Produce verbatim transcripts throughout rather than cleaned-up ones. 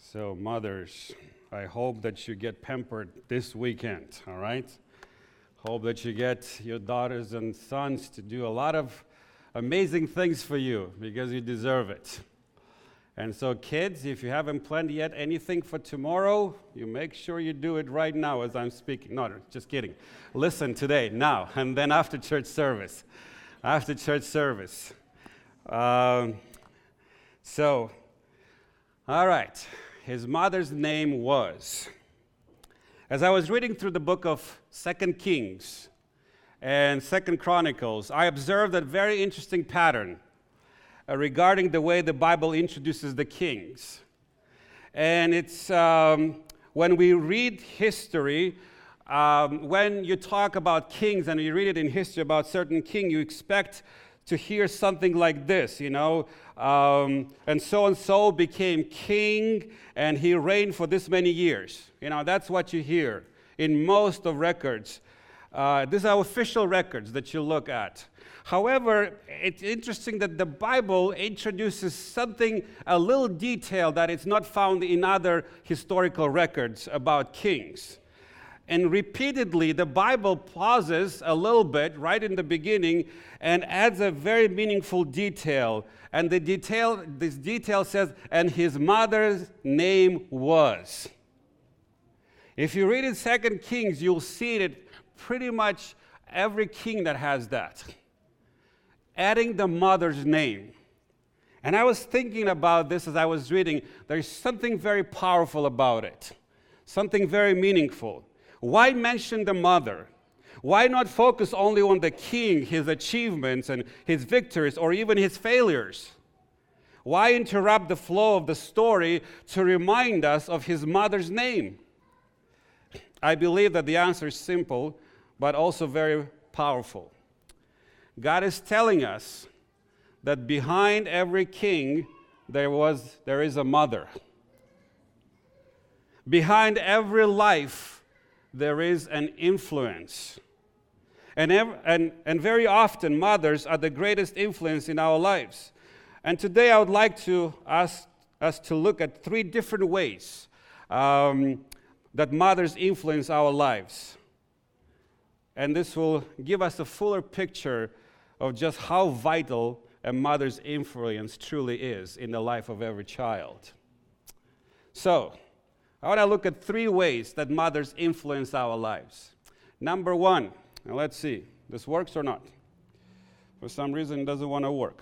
So mothers, I hope that you get pampered this weekend, all right? Hope that you get your daughters and sons to do a lot of amazing things for you because you deserve it. And so kids, if you haven't planned yet anything for tomorrow, you make sure you do it right now as I'm speaking. No, no, just kidding. Listen today, now, and then after church service. After church service. Um, so, all right. His mother's name was. As I was reading through the book of Second Kings and Second Chronicles, I observed a very interesting pattern uh, regarding the way the Bible introduces the kings. And it's um, when we read history, um, when you talk about kings and you read it in history about certain king, you expect to hear something like this, you know, um, and so-and-so became king, and he reigned for this many years. You know, that's what you hear in most of records. Uh, these are official records that you look at. However, it's interesting that the Bible introduces something, a little detail that is not found in other historical records about kings. And repeatedly, the Bible pauses a little bit right in the beginning and adds a very meaningful detail. And the detail, this detail says, and his mother's name was. If you read in Second Kings, you'll see it pretty much every king that has that. Adding the mother's name. And I was thinking about this as I was reading. There's something very powerful about it. Something very meaningful. Why mention the mother? Why not focus only on the king, his achievements and his victories, or even his failures? Why interrupt the flow of the story to remind us of his mother's name? I believe that the answer is simple, but also very powerful. God is telling us that behind every king, there was, there is a mother. Behind every life, there is an influence. And, ev- and, and very often, mothers are the greatest influence in our lives. And today I would like to ask us to look at three different ways um, that mothers influence our lives. And this will give us a fuller picture of just how vital a mother's influence truly is in the life of every child. So, I want to look at three ways that mothers influence our lives. Number one, and let's see, this works or not. For some reason, it doesn't want to work.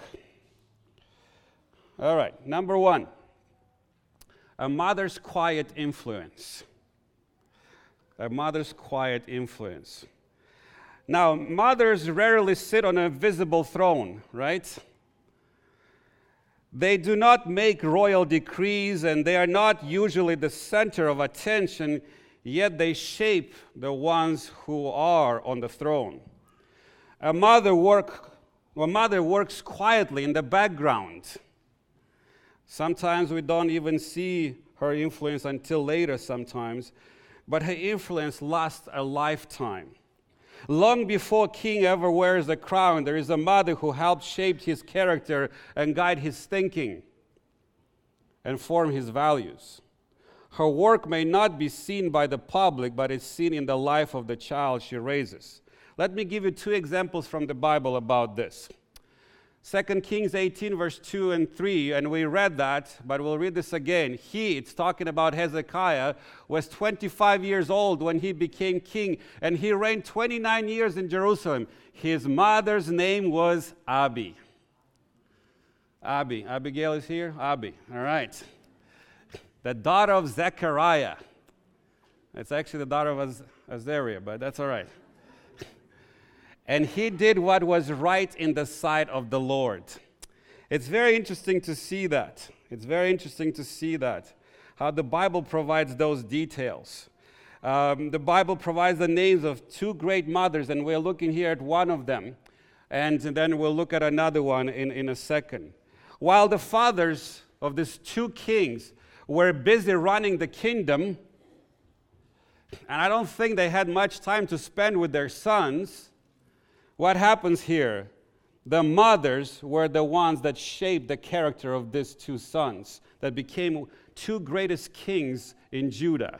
All right, number one, a mother's quiet influence. A mother's quiet influence. Now, mothers rarely sit on a visible throne, right? They do not make royal decrees, and they are not usually the center of attention, yet they shape the ones who are on the throne. A mother, work, a mother works quietly in the background. Sometimes we don't even see her influence until later sometimes, but her influence lasts a lifetime. Long before king ever wears a crown, there is a mother who helps shape his character and guide his thinking and form his values. Her work may not be seen by the public, but is seen in the life of the child she raises. Let me give you two examples from the Bible about this. Second Kings eighteen, verse two and three, and we read that, but we'll read this again. He, it's talking about Hezekiah, was twenty-five years old when he became king, and he reigned twenty-nine years in Jerusalem. His mother's name was Abi. Abi. Abigail is here? Abi. All right. The daughter of Zechariah. It's actually the daughter of Az- Azariah, but that's all right. And he did what was right in the sight of the Lord. It's very interesting to see that. It's very interesting to see that, how the Bible provides those details. Um, the Bible provides the names of two great mothers, and we're looking here at one of them. And then we'll look at another one in, in a second. While the fathers of these two kings were busy running the kingdom, and I don't think they had much time to spend with their sons, what happens here? the mothers were the ones that shaped the character of these two sons that became two greatest kings in Judah.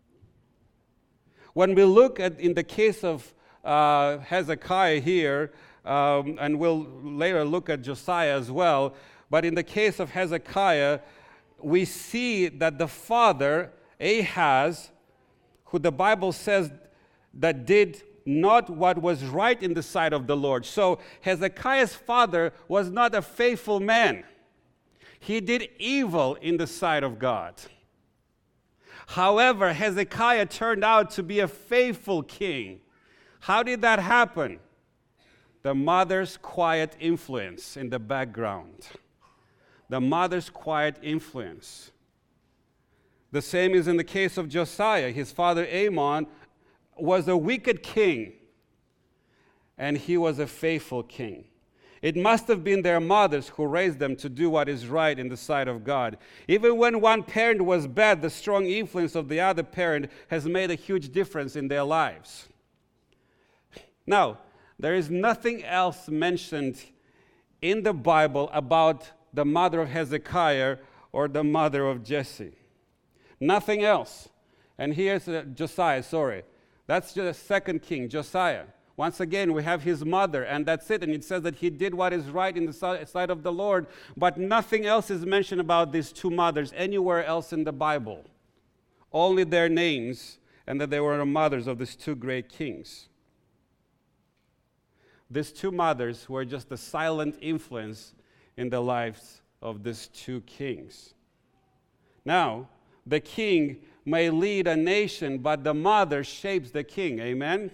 When we look at, in the case of uh, Hezekiah here, um, and we'll later look at Josiah as well, but in the case of Hezekiah, we see that the father, Ahaz, who the Bible says that did not what was right in the sight of the Lord. So Hezekiah's father was not a faithful man. He did evil in the sight of God. However, Hezekiah turned out to be a faithful king. How did that happen? The mother's quiet influence in the background. The mother's quiet influence. The same is in the case of Josiah. His father Amon was a wicked king, and he was a faithful king. It must have been their mothers who raised them to do what is right in the sight of God. Even when one parent was bad, the strong influence of the other parent has made a huge difference in their lives. Now, there is nothing else mentioned in the Bible about the mother of Hezekiah or the mother of Jesse. Nothing else. And here's uh, Josiah, sorry. That's the second king, Josiah. Once again, we have his mother, and that's it. And it says that he did what is right in the sight of the Lord, but nothing else is mentioned about these two mothers anywhere else in the Bible. Only their names, and that they were the mothers of these two great kings. These two mothers were just a silent influence in the lives of these two kings. Now, the king may lead a nation, but the mother shapes the king. Amen?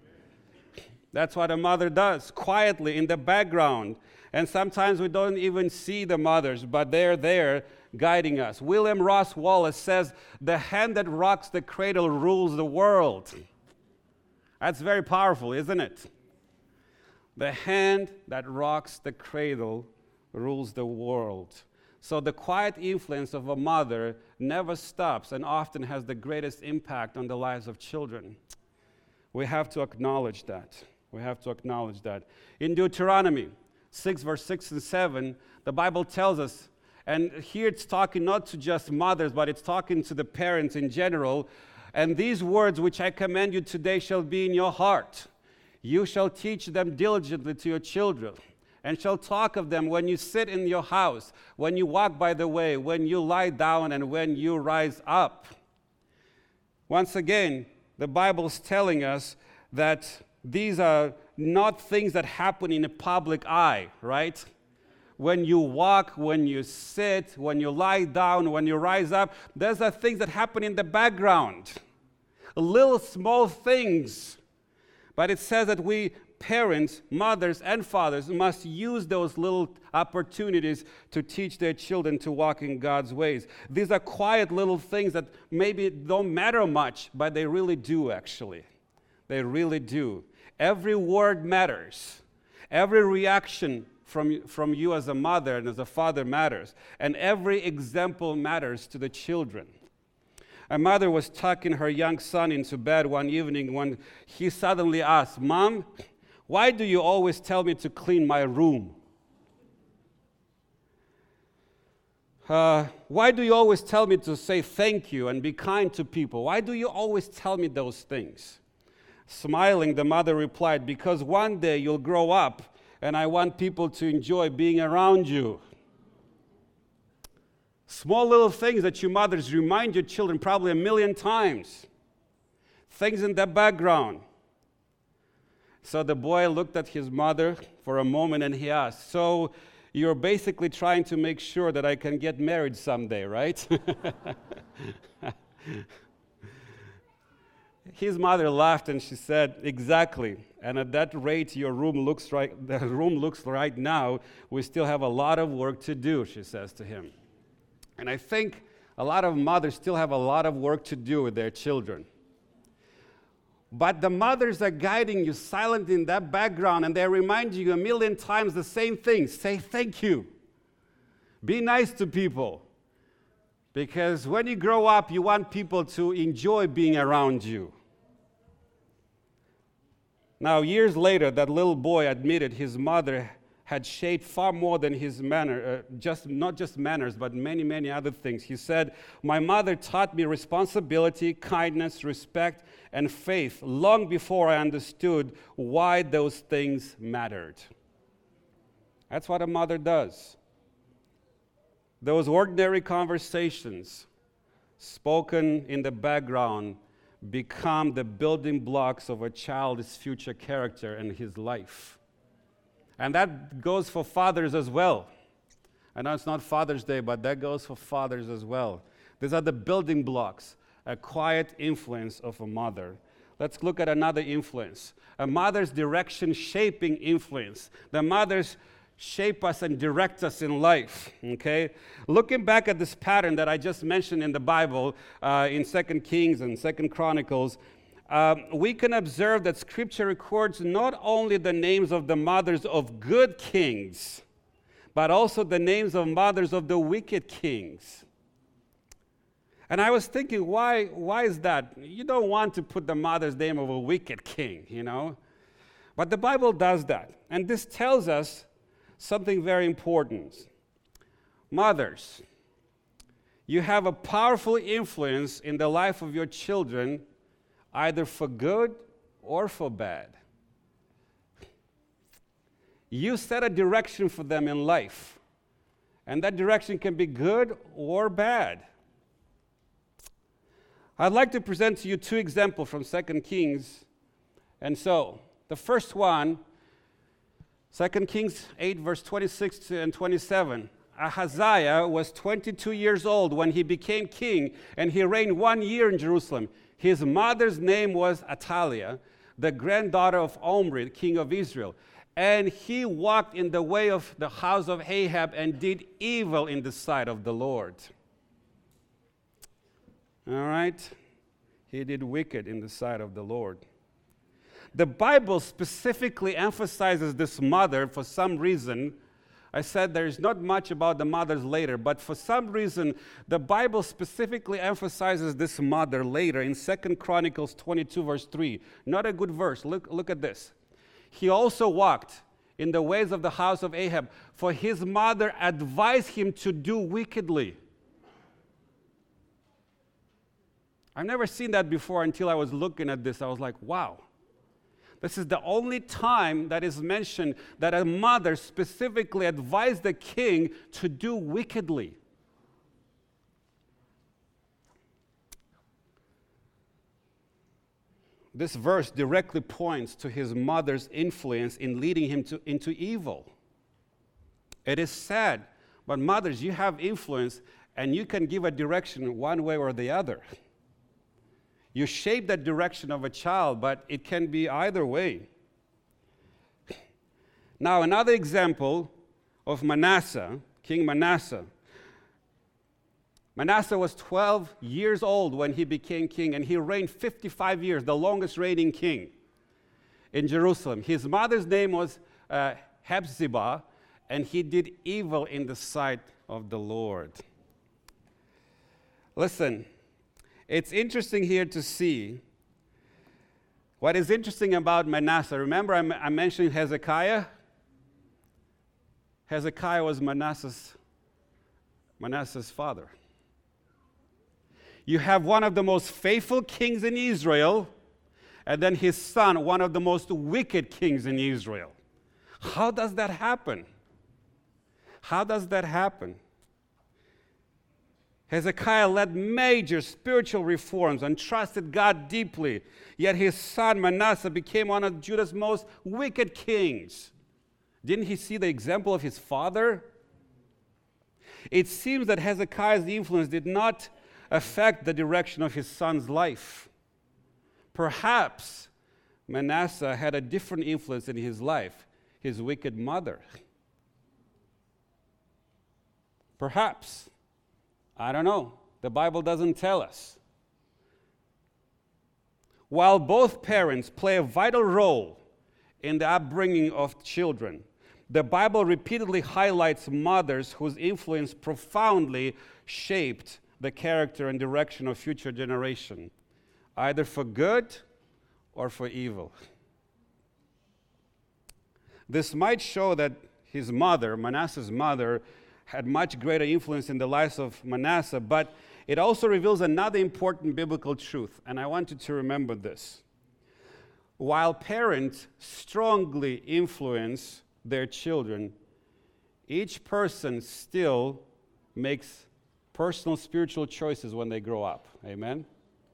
That's what a mother does, quietly in the background. And sometimes we don't even see the mothers, but they're there guiding us. William Ross Wallace says, "The hand that rocks the cradle rules the world." That's very powerful, isn't it? The hand that rocks the cradle rules the world. So the quiet influence of a mother never stops and often has the greatest impact on the lives of children. We have to acknowledge that. We have to acknowledge that. In Deuteronomy six, verse six and seven, the Bible tells us, and here it's talking not to just mothers, but it's talking to the parents in general, "And these words which I command you today shall be in your heart. You shall teach them diligently to your children, and shall talk of them when you sit in your house, when you walk by the way, when you lie down, and when you rise up." Once again, the Bible's telling us that these are not things that happen in a public eye, right? When you walk, when you sit, when you lie down, when you rise up, those are things that happen in the background. Little small things. But it says that we parents, mothers, and fathers must use those little opportunities to teach their children to walk in God's ways. These are quiet little things that maybe don't matter much, but they really do, actually. They really do. Every word matters. Every reaction from, from you as a mother and as a father matters. And every example matters to the children. A mother was tucking her young son into bed one evening when he suddenly asked, "Mom, why do you always tell me to clean my room? Uh, why do you always tell me to say thank you and be kind to people? Why do you always tell me those things?" Smiling, the mother replied, "Because one day you'll grow up and I want people to enjoy being around you." Small little things that you mothers remind your children probably a million times. Things in the background. So the boy looked at his mother for a moment and he asked, "So you're basically trying to make sure that I can get married someday, right?" His mother laughed and she said, "Exactly. And at that rate your room looks right the room looks right now, we still have a lot of work to do," she says to him. And I think a lot of mothers still have a lot of work to do with their children. But the mothers are guiding you silent in that background, and they remind you a million times the same thing. Say thank you. Be nice to people. Because when you grow up, you want people to enjoy being around you. Now, years later, that little boy admitted his mother had shaped far more than his manner, uh, just not just manners, but many, many other things. He said, "My mother taught me responsibility, kindness, respect, and faith long before I understood why those things mattered." That's what a mother does. Those ordinary conversations spoken in the background become the building blocks of a child's future character and his life. And that goes for fathers as well. I know it's not Father's Day, but that goes for fathers as well. These are the building blocks, a quiet influence of a mother. Let's look at another influence. A mother's direction shaping influence. The mothers shape us and direct us in life, okay? Looking back at this pattern that I just mentioned in the Bible, uh, in Second Kings and Second Chronicles, um, we can observe that Scripture records not only the names of the mothers of good kings, but also the names of mothers of the wicked kings. And I was thinking, why, why is that? You don't want to put the mother's name of a wicked king, you know? But the Bible does that. And this tells us something very important. Mothers, you have a powerful influence in the life of your children, either for good or for bad. You set a direction for them in life, and that direction can be good or bad. I'd like to present to you two examples from Second Kings. And so, the first one, Second Kings eight, verse twenty-six and twenty-seven. Ahaziah was twenty-two years old when he became king, and he reigned one year in Jerusalem. His mother's name was Athaliah, the granddaughter of Omri, king of Israel. And he walked in the way of the house of Ahab and did evil in the sight of the Lord. All right? He did wicked in the sight of the Lord. The Bible specifically emphasizes this mother for some reason. I said there's not much about the mothers later, but for some reason, the Bible specifically emphasizes this mother later in Second Chronicles twenty-two, verse three. Not a good verse. Look, look at this. He also walked in the ways of the house of Ahab, for his mother advised him to do wickedly. I've never seen that before until I was looking at this. I was like, wow. This is the only time that is mentioned that a mother specifically advised the king to do wickedly. This verse directly points to his mother's influence in leading him to, into evil. It is sad, but mothers, you have influence, and you can give a direction one way or the other. You shape that direction of a child, but it can be either way. Now, another example of Manasseh, King Manasseh. Manasseh was twelve years old when he became king, and he reigned fifty-five years, the longest reigning king in Jerusalem. His mother's name was uh, Hephzibah, and he did evil in the sight of the Lord. Listen. It's interesting here to see what is interesting about Manasseh. Remember, I, m- I mentioned Hezekiah? Hezekiah was Manasseh's, Manasseh's father. You have one of the most faithful kings in Israel, and then his son, one of the most wicked kings in Israel. How does that happen? How does that happen? Hezekiah led major spiritual reforms and trusted God deeply, yet his son Manasseh became one of Judah's most wicked kings. Didn't he see the example of his father? It seems that Hezekiah's influence did not affect the direction of his son's life. Perhaps Manasseh had a different influence in his life, his wicked mother. Perhaps. I don't know. The Bible doesn't tell us. While both parents play a vital role in the upbringing of children, the Bible repeatedly highlights mothers whose influence profoundly shaped the character and direction of future generation, either for good or for evil. This might show that his mother, Manasseh's mother, had much greater influence in the lives of Manasseh, but it also reveals another important biblical truth, and I want you to remember this. While parents strongly influence their children, each person still makes personal spiritual choices when they grow up. Amen?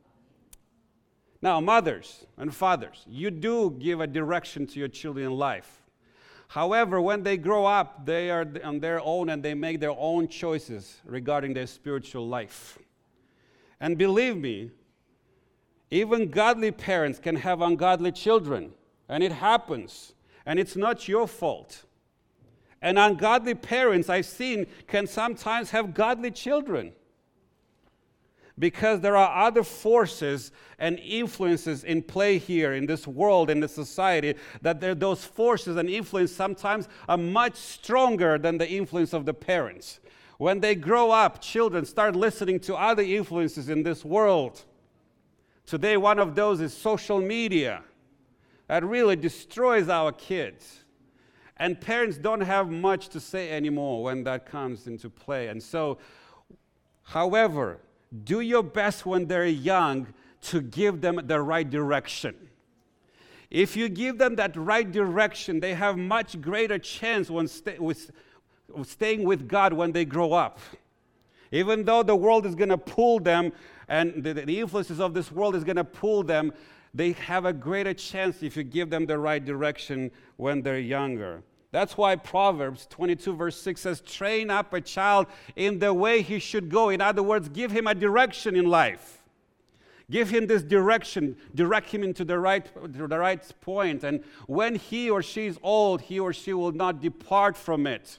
Now, mothers and fathers, you do give a direction to your children in life. However, when they grow up, they are on their own and they make their own choices regarding their spiritual life. And believe me, even godly parents can have ungodly children, and it happens, and it's not your fault. And ungodly parents, I've seen, can sometimes have godly children, because there are other forces and influences in play here in this world, in this society, that those forces and influences sometimes are much stronger than the influence of the parents. When they grow up, children start listening to other influences in this world. Today, one of those is social media. That really destroys our kids. And parents don't have much to say anymore when that comes into play. And so, however, do your best when they're young to give them the right direction. If you give them that right direction, they have much greater chance when sta- with, with staying with God when they grow up. Even though the world is going to pull them, and the, the influences of this world is going to pull them, they have a greater chance if you give them the right direction when they're younger. That's why Proverbs twenty-two verse six says, train up a child in the way he should go. In other words, give him a direction in life. Give him this direction. Direct him into the right, to the right point. And when he or she is old, he or she will not depart from it.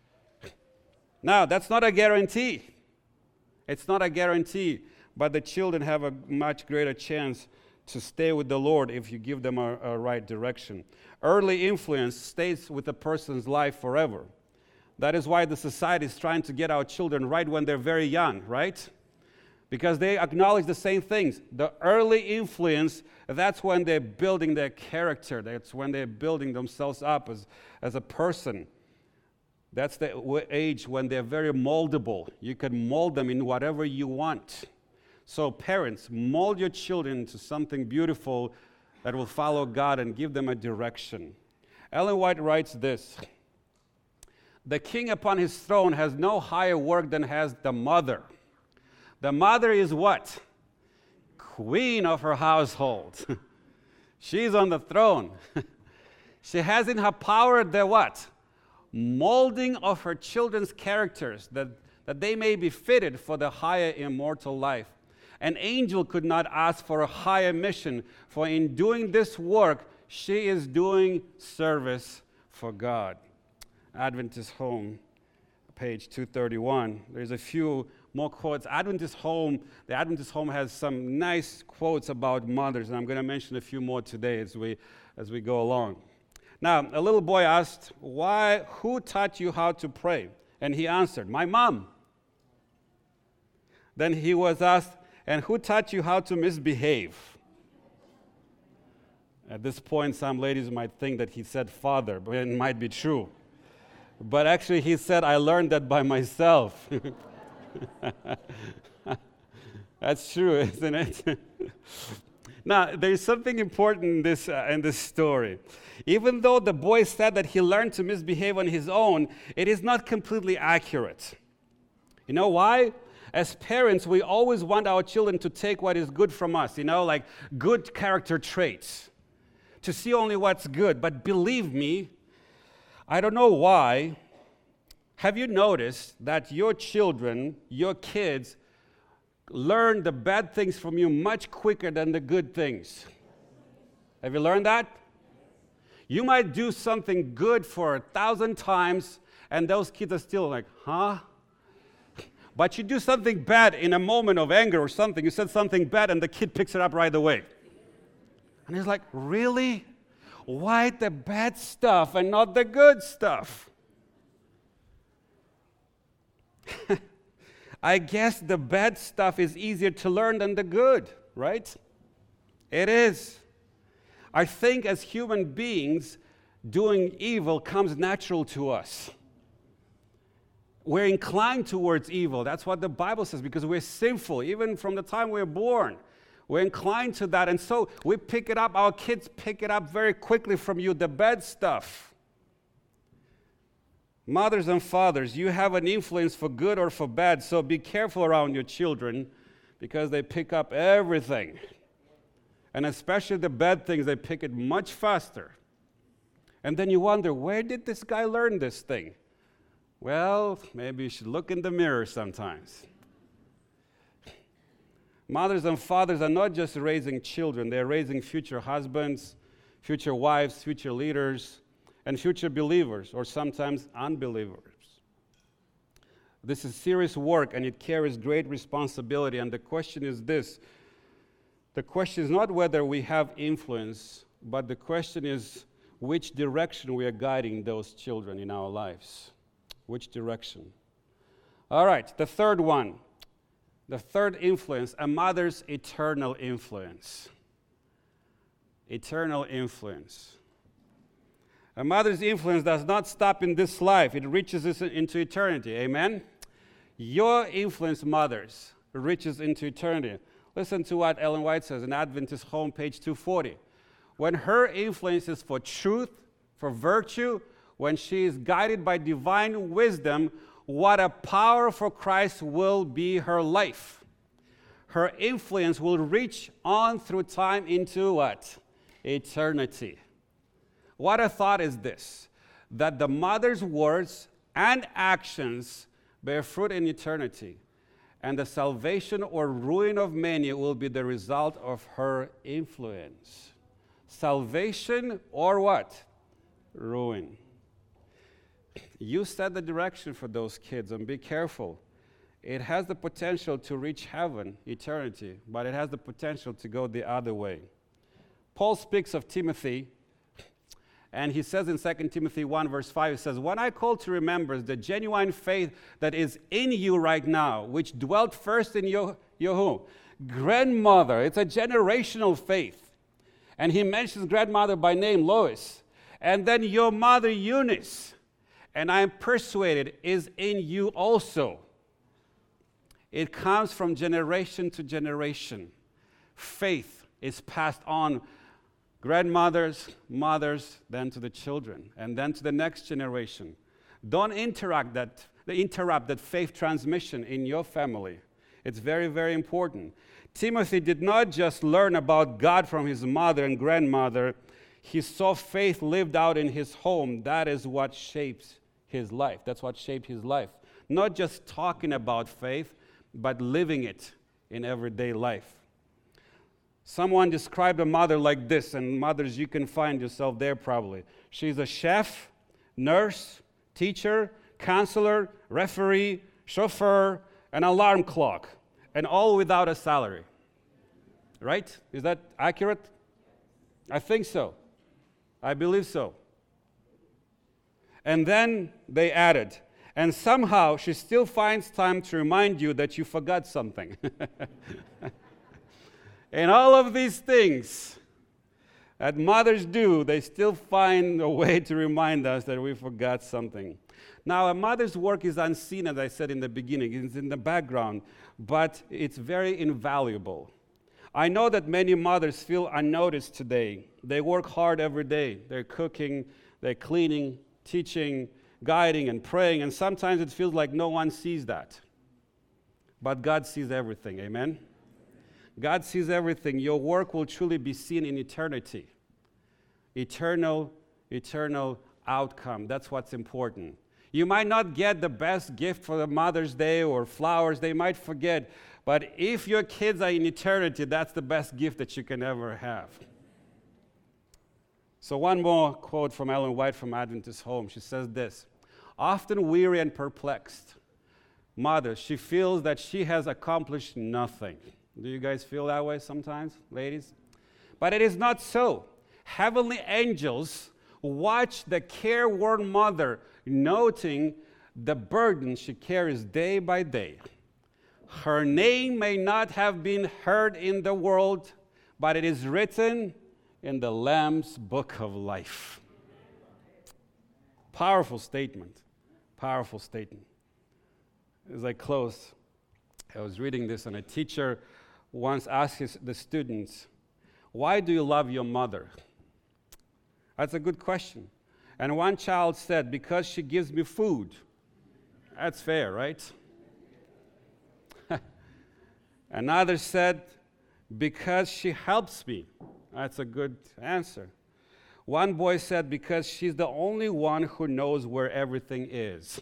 Now, that's not a guarantee. It's not a guarantee. But the children have a much greater chance to stay with the Lord if you give them a, a right direction. Early influence stays with a person's life forever. That is why the society is trying to get our children right when they're very young, right? Because they acknowledge the same things. The early influence, that's when they're building their character. That's when they're building themselves up as, as a person. That's the w- age when they're very moldable. You can mold them in whatever you want. So parents, mold your children into something beautiful that will follow God and give them a direction. Ellen White writes this: the king upon his throne has no higher work than has the mother. The mother is what? Queen of her household. She's on the throne. She has in her power the what? Molding of her children's characters, that, that they may be fitted for the higher immortal life. An angel could not ask for a higher mission, for in doing this work, she is doing service for God. Adventist Home, page two thirty-one. There's a few more quotes. Adventist Home, the Adventist Home has some nice quotes about mothers, and I'm going to mention a few more today as we as we go along. Now, a little boy asked, "Why? Who taught you how to pray?" And he answered, "My mom." Then he was asked, "And who taught you how to misbehave?" At this point, some ladies might think that he said father, but it might be true. But actually, he said, "I learned that by myself." That's true, isn't it? Now, there's something important in this, uh, in this story. Even though the boy said that he learned to misbehave on his own, it is not completely accurate. You know why? As parents, we always want our children to take what is good from us, you know, like good character traits, to see only what's good. But believe me, I don't know why. Have you noticed that your children, your kids, learn the bad things from you much quicker than the good things? Have you learned that? You might do something good for a thousand times, and those kids are still like, huh? But you do something bad in a moment of anger or something. You said something bad, and the kid picks it up right away. And he's like, really? Why the bad stuff and not the good stuff? I guess the bad stuff is easier to learn than the good, right? It is. I think as human beings, doing evil comes natural to us. We're inclined towards evil. That's what the Bible says, because we're sinful. Even from the time we're born, we're inclined to that. And so we pick it up. Our kids pick it up very quickly from you, the bad stuff. Mothers and fathers, you have an influence for good or for bad, so be careful around your children because they pick up everything. And especially the bad things, they pick it much faster. And then you wonder, where did this guy learn this thing? Well, maybe you should look in the mirror sometimes. Mothers and fathers are not just raising children, they're raising future husbands, future wives, future leaders, and future believers, or sometimes unbelievers. This is serious work, and it carries great responsibility. And the question is this. The question is not whether we have influence, but the question is which direction we are guiding those children in our lives. Which direction? All right, the third one. The third influence, a mother's eternal influence. Eternal influence. A mother's influence does not stop in this life. It reaches us into eternity. Amen? Your influence, mothers, reaches into eternity. Listen to what Ellen White says in Adventist Home, page two forty. When her influence is for truth, for virtue, when she is guided by divine wisdom, what a power for Christ will be her life. Her influence will reach on through time into what? Eternity. What a thought is this, that the mother's words and actions bear fruit in eternity, and the salvation or ruin of many will be the result of her influence. Salvation or what? Ruin. You set the direction for those kids, and be careful. It has the potential to reach heaven, eternity, but it has the potential to go the other way. Paul speaks of Timothy, and he says in Second Timothy one, verse five, he says, when I call to remembrance the genuine faith that is in you right now, which dwelt first in your, your who? Grandmother. It's a generational faith. And he mentions grandmother by name, Lois. And then your mother, Eunice. And I am persuaded is in you also. It comes from generation to generation. Faith is passed on. Grandmothers, mothers, then to the children, and then to the next generation. Don't interrupt that, interrupt that faith transmission in your family. It's very, very important. Timothy did not just learn about God from his mother and grandmother. He saw faith lived out in his home. That is what shapes his life. That's what shaped his life. Not just talking about faith, but living it in everyday life. Someone described a mother like this, and mothers, you can find yourself there probably. She's a chef, nurse, teacher, counselor, referee, chauffeur, an alarm clock, and all without a salary. Right? Is that accurate? I think so. I believe so. And then they added, and somehow she still finds time to remind you that you forgot something. And all of these things that mothers do, they still find a way to remind us that we forgot something. Now, a mother's work is unseen, as I said in the beginning. It's in the background, but it's very invaluable. I know that many mothers feel unnoticed today. They work hard every day. They're cooking, they're cleaning, teaching, guiding, and praying, and sometimes it feels like no one sees that. But God sees everything, amen? God sees everything. Your work will truly be seen in eternity. Eternal, eternal outcome. That's what's important. You might not get the best gift for the Mother's Day or flowers. They might forget. But if your kids are in eternity, that's the best gift that you can ever have. So one more quote from Ellen White from Adventist Home. She says this, often weary and perplexed, mother, she feels that she has accomplished nothing. Do you guys feel that way sometimes, ladies? But it is not so. Heavenly angels watch the careworn mother, noting the burden she carries day by day. Her name may not have been heard in the world, but it is written in the Lamb's book of life. Powerful statement. Powerful statement. As I close, I was reading this, and a teacher once asked his, the students, "Why do you love your mother?" That's a good question. And one child said, "Because she gives me food." That's fair, right? Another said, "Because she helps me." That's a good answer. One boy said, "Because she's the only one who knows where everything is."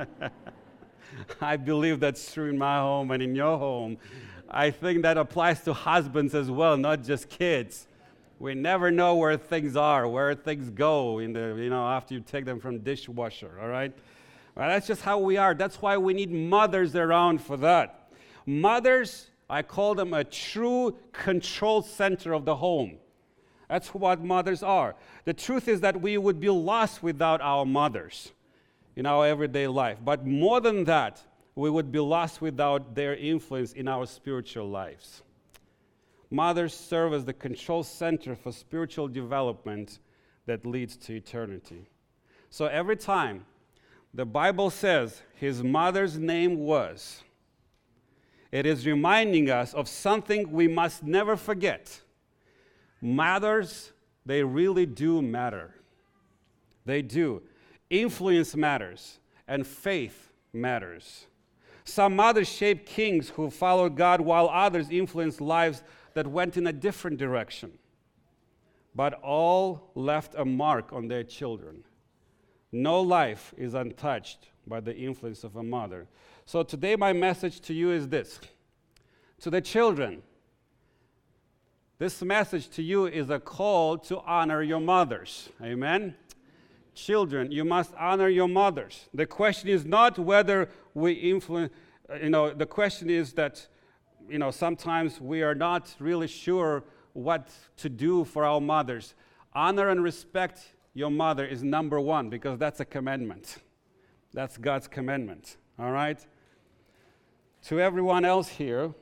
I believe that's true in my home and in your home. I think that applies to husbands as well, not just kids. We never know where things are, where things go in the, you know, after you take them from dishwasher, all right? Well, that's just how we are. That's why we need mothers around for that. Mothers, I call them a true control center of the home. That's what mothers are. The truth is that we would be lost without our mothers in our everyday life. But more than that, we would be lost without their influence in our spiritual lives. Mothers serve as the control center for spiritual development that leads to eternity. So every time the Bible says his mother's name was, it is reminding us of something we must never forget. Mothers, they really do matter. They do. Influence matters, and faith matters. Some mothers shaped kings who followed God, while others influenced lives that went in a different direction. But all left a mark on their children. No life is untouched by the influence of a mother. So today my message to you is this. To the children, this message to you is a call to honor your mothers. Amen? Children, you must honor your mothers. The question is not whether we influence, you know, the question is that, you know, sometimes we are not really sure what to do for our mothers. Honor and respect your mother is number one, because that's a commandment. That's God's commandment, all right? To everyone else here,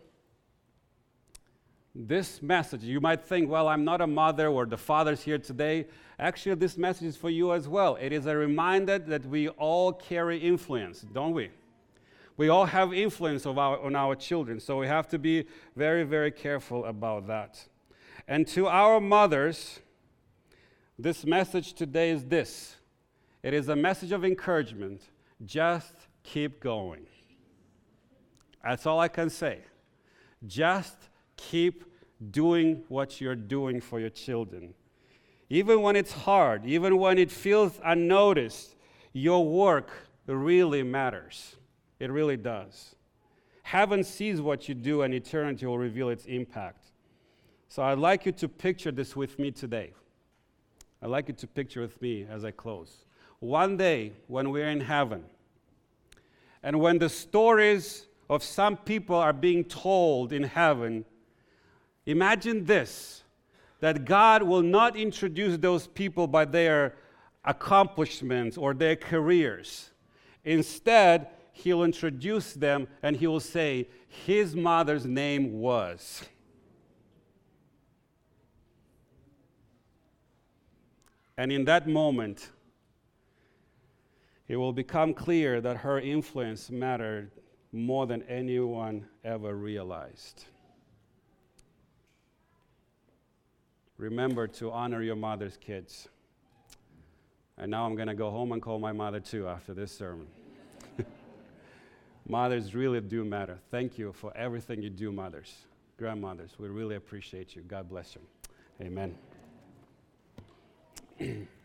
this message, you might think, well, I'm not a mother, or the father's here today. Actually, this message is for you as well. It is a reminder that we all carry influence, don't we? We all have influence of our, on our children, so we have to be very, very careful about that. And to our mothers, this message today is this. It is a message of encouragement. Just keep going. That's all I can say. Just keep doing what you're doing for your children. Even when it's hard, even when it feels unnoticed, your work really matters. It really does. Heaven sees what you do, and eternity will reveal its impact. So I'd like you to picture this with me today. I'd like you to picture with me as I close. One day when we're in heaven, and when the stories of some people are being told in heaven, imagine this, that God will not introduce those people by their accomplishments or their careers. Instead, He'll introduce them and He will say, his mother's name was. And in that moment, it will become clear that her influence mattered more than anyone ever realized. Remember to honor your mother's kids. And now I'm going to go home and call my mother too after this sermon. Mothers really do matter. Thank you for everything you do, mothers. Grandmothers, we really appreciate you. God bless you. Amen.